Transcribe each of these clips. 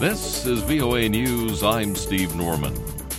This is VOA News. I'm Steve Norman.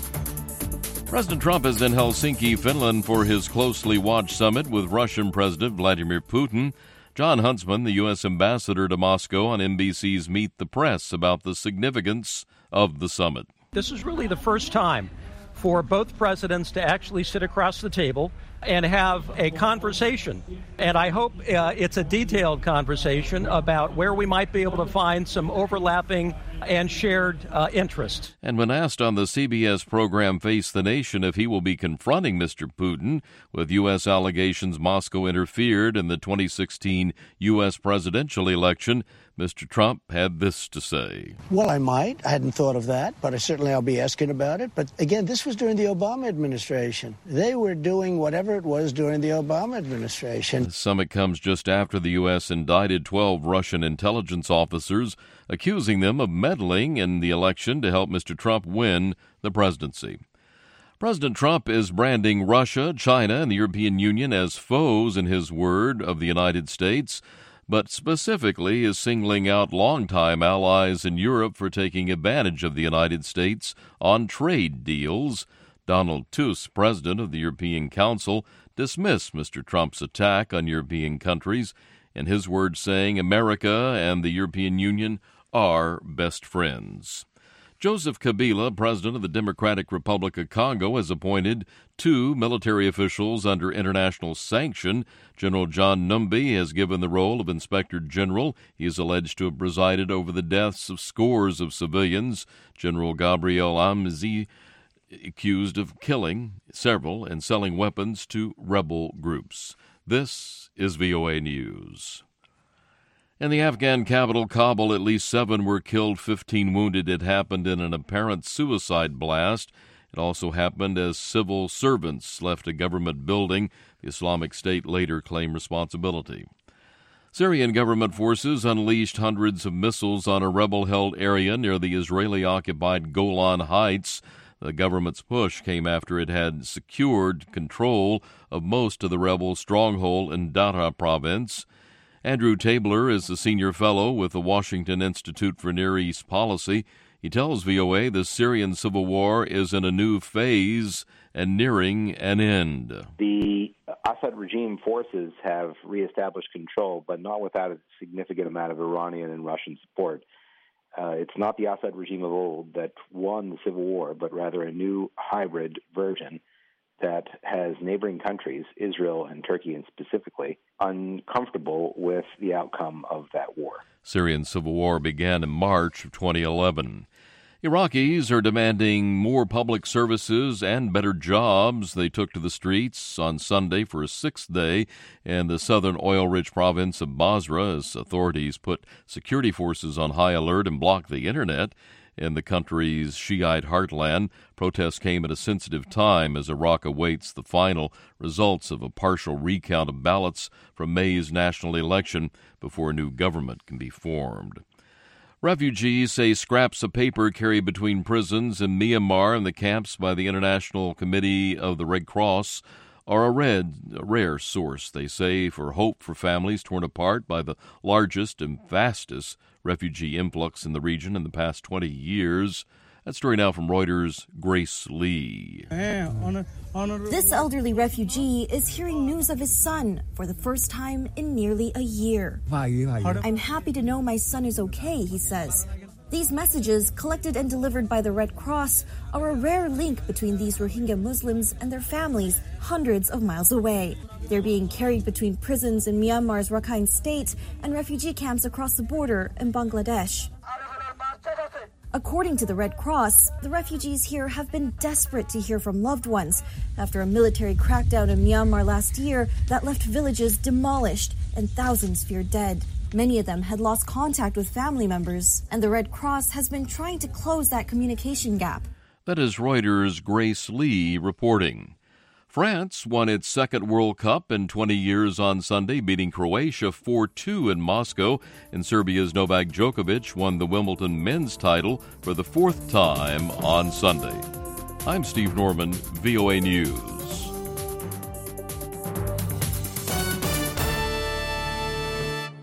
President Trump is in Helsinki, Finland for his closely watched summit with Russian President Vladimir Putin. John Huntsman, the U.S. ambassador to Moscow, on NBC's Meet the Press about the significance of the summit. This is really the first time for both presidents to actually sit across the table and have a conversation. And I hope it's a detailed conversation about where we might be able to find some overlapping and shared interests. And when asked on the CBS program Face the Nation if he will be confronting Mr. Putin with U.S. allegations Moscow interfered in the 2016 U.S. presidential election, Mr. Trump had this to say. Well, I might. I hadn't thought of that, but I'll be asking about it. But again, this was during the Obama administration. They were doing whatever it was during the Obama administration. The summit comes just after the U.S. indicted 12 Russian intelligence officers, accusing them of meddling in the election to help Mr. Trump win the presidency. President Trump is branding Russia, China, and the European Union as foes, in his word, of the United States, but specifically is singling out longtime allies in Europe for taking advantage of the United States on trade deals. Donald Tusk, president of the European Council, dismissed Mr. Trump's attack on European countries, in his words saying America and the European Union are best friends. Joseph Kabila, president of the Democratic Republic of Congo, has appointed 2 military officials under international sanction. General John Numbi has given the role of Inspector General. He is alleged to have presided over the deaths of scores of civilians. General Gabriel Amzi accused of killing several and selling weapons to rebel groups. This is VOA News. In the Afghan capital, Kabul, at least 7 were killed, 15 wounded. It happened in an apparent suicide blast. It also happened as civil servants left a government building. The Islamic State later claimed responsibility. Syrian government forces unleashed hundreds of missiles on a rebel-held area near the Israeli-occupied Golan Heights. The government's push came after it had secured control of most of the rebel stronghold in Dara province. Andrew Tabler is the senior fellow with the Washington Institute for Near East Policy. He tells VOA the Syrian civil war is in a new phase and nearing an end. The Assad regime forces have reestablished control, but not without a significant amount of Iranian and Russian support. It's not the Assad regime of old that won the civil war, but rather a new hybrid version that has neighboring countries, Israel and Turkey and specifically, uncomfortable with the outcome of that war. Syrian civil war began in March of 2011. Iraqis are demanding more public services and better jobs. They took to the streets on Sunday for a 6th day in the southern oil-rich province of Basra as authorities put security forces on high alert and blocked the internet. In the country's Shiite heartland, protests came at a sensitive time as Iraq awaits the final results of a partial recount of ballots from May's national election before a new government can be formed. Refugees say scraps of paper carried between prisons in Myanmar and the camps by the International Committee of the Red Cross are a rare source, they say, for hope for families torn apart by the largest and fastest refugee influx in the region in the past 20 years. That story now from Reuters' Grace Lee. This elderly refugee is hearing news of his son for the first time in nearly a year. I'm happy to know my son is okay, he says. These messages, collected and delivered by the Red Cross, are a rare link between these Rohingya Muslims and their families hundreds of miles away. They're being carried between prisons in Myanmar's Rakhine State and refugee camps across the border in Bangladesh. According to the Red Cross, the refugees here have been desperate to hear from loved ones after a military crackdown in Myanmar last year that left villages demolished and thousands feared dead. Many of them had lost contact with family members, and the Red Cross has been trying to close that communication gap. That is Reuters' Grace Lee reporting. France won its second World Cup in 20 years on Sunday, beating Croatia 4-2 in Moscow, and Serbia's Novak Djokovic won the Wimbledon men's title for the 4th time on Sunday. I'm Steve Norman, VOA News.